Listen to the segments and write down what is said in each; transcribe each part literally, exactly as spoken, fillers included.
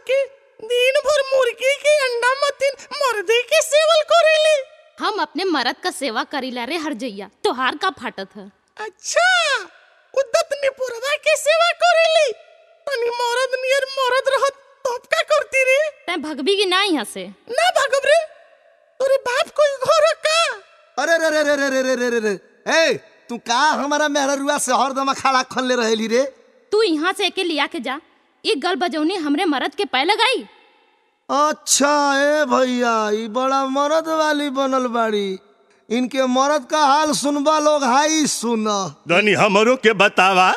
के दिन भर मुर्गी के अंडा मतीन मुर्दे के सेवल करेले। हम अपने मरद का सेवा करीला रे हरजैया, तोहार का फाटत है। अच्छा उद्दत ने पुरवा के सेवा करेले, तनी मरद नियर मरद रहत तब का करती रे? तै भगबी की ना यहाँ से? ना भागब रे, तोरे बाप कोई घर का? अरे रे रे रे रे रे रे रे रे ए तू का हमारा मेहरुआ से हरदम खड़ा खनले रहेली रे? तू यहाँ से एके लिया के जा, ये गल बजौनी हमरे मरद के पै लगाई। अच्छा ए भैया ई बड़ा मरद वाली बनल बाड़ी, इनके मरद का हाल सुनबा लोग हाई सुन। धनी हमरो के बतावा।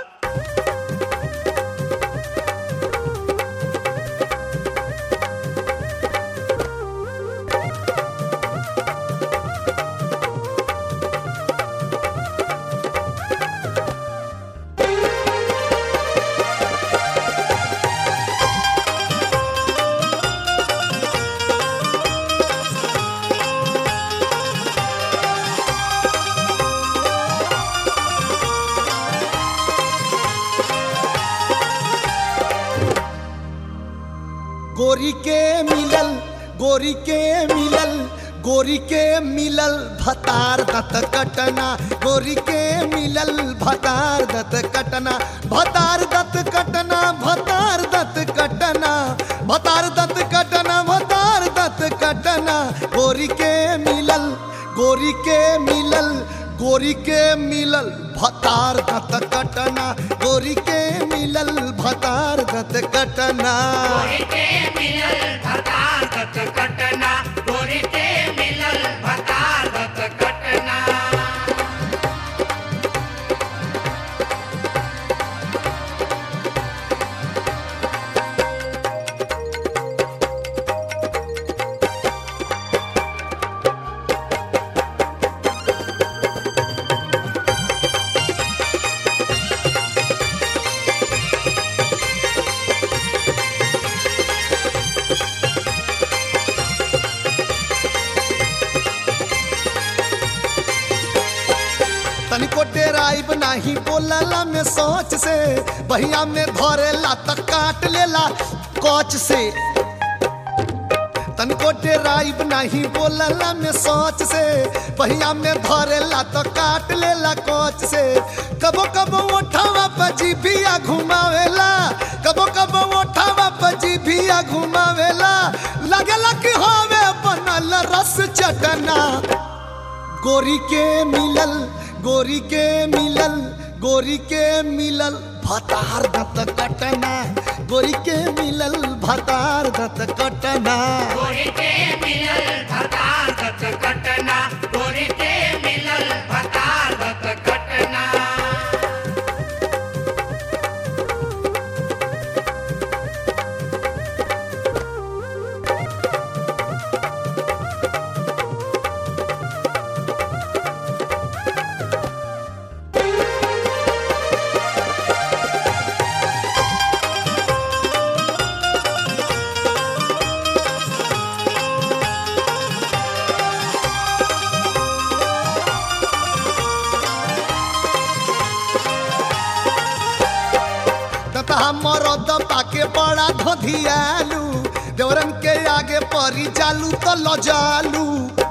गोरी के मिलल गोरी के मिलल गोरी के मिलल भतार दत कटना, गोरी के मिलल भतार दत कटना, भतार दत कटना भतार दत कटना भतार दत कटना भतार दत कटना। गोरी के मिलल गोरी के मिलल गोरी के मिलल भतार दत कटना, गोरी के मिलल भतार दत कटना। गोरी के मिलल भतार दत कटना, गोरी के मिलल भतार दत कटना। तनिको डेराइब नाही बोलला में सोच से, बहिया में धरेला त काट लेला कोच से। तनिको डेराइब नाही बोलला में सोच से, बहिया में धरेला त काट लेला कोच से। कबो कबो ओठावा पजी भिया घुमावेला, कबो कबो ओठावा पजी भिया घुमावेला, लगेला कि होवे बनल रस चटना। गोरी के मिलल गोरी के मिलल गोरी के मिलल भतार दत कटना, गोरी के मिलल भतार दत कटना। गोरी के मिलल भतार दत कटना, गोरी के मिलल भतार दत कटना। मरद पाके बड़ा धोधियालू, देवरन के आगे परी जालू तो लजालू।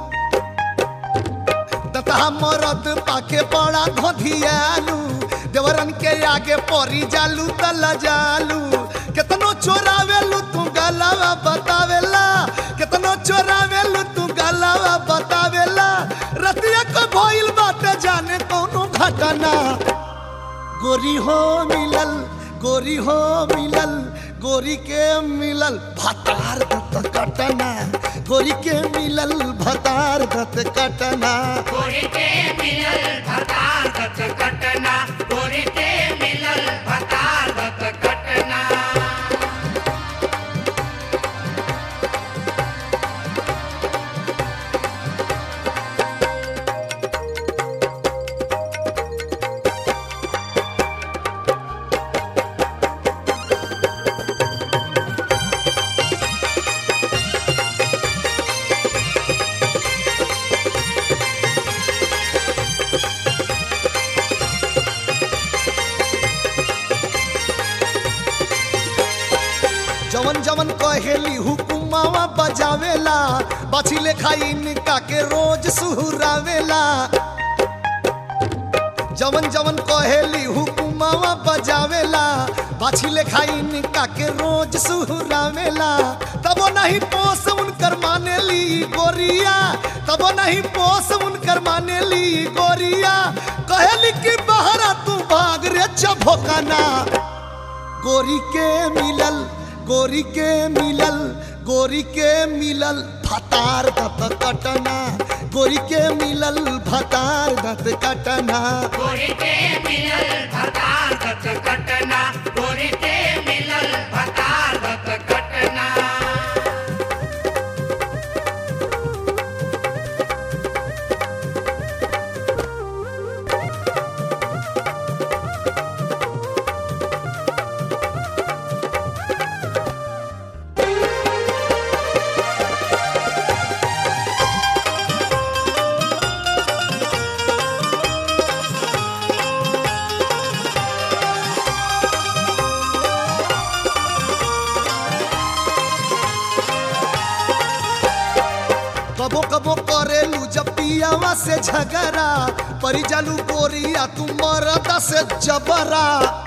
दता मरद पाके बड़ा धोधियालू, देवरन के आगे परी जालू तो लजालू। कितनो चोरावेलू तू गलावा बतावेला, कितनो चोरावेलू तू गलावा बतावेला। रतिया को भइल बाटे जाने कौनो घटना। गोरी हो मिलल गोरी हो मिलल गोरी के मिलल भतार दत कटना, गोरी के मिलल भतार दत कटना। गोरी के मिलल भतार दत कटना, गोरी के मिलल भतार दत कटना। जवन जवन कहेली हुकुमावा बजावेला बाछी लेखा इनका के रोज सुहुरावेला जवन जवन कहेली हुकुमावा बजावेला बाछी लेखा इनका के रोज सुहुरावेला तबो नहीं पोस उनकर मानेली गोरिया तबो नहीं पोस उनकर मानेली गोरिया कहेली कि बहरा तू भाग रे चभोकाना गोरी के मिलल गोरी के मिलल गोरी के मिलल भतार दत कटना गोरी के मिलल भतार दत कटना गोरी के मिलल भतार दत कटना गोरी के मिलल भतार दत कटना कबो कबो करेलू जब पियावा से झगड़ा परी जालू गोरिया तू मरदा से जबरा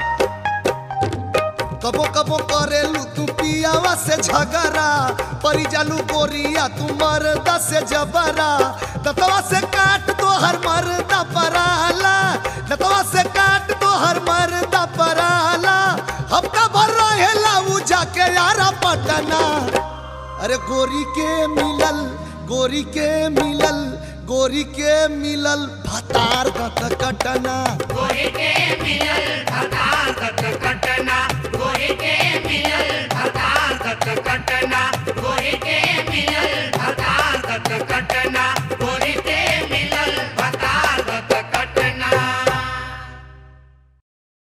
कबो कबो करेलू तू पियावा से झगड़ा परी जालू गोरिया तू मरदा से जबरा दतवा से काट तो हर मरदा पराला दतवा से काट तो हर मरदा पराला हफ्ता भर रहेला उ जाके यारा पटना अरे गोरी के मिलल गोरी के मिलल गोरी के मिलल भतार दत कटना गोरी के मिलल भतार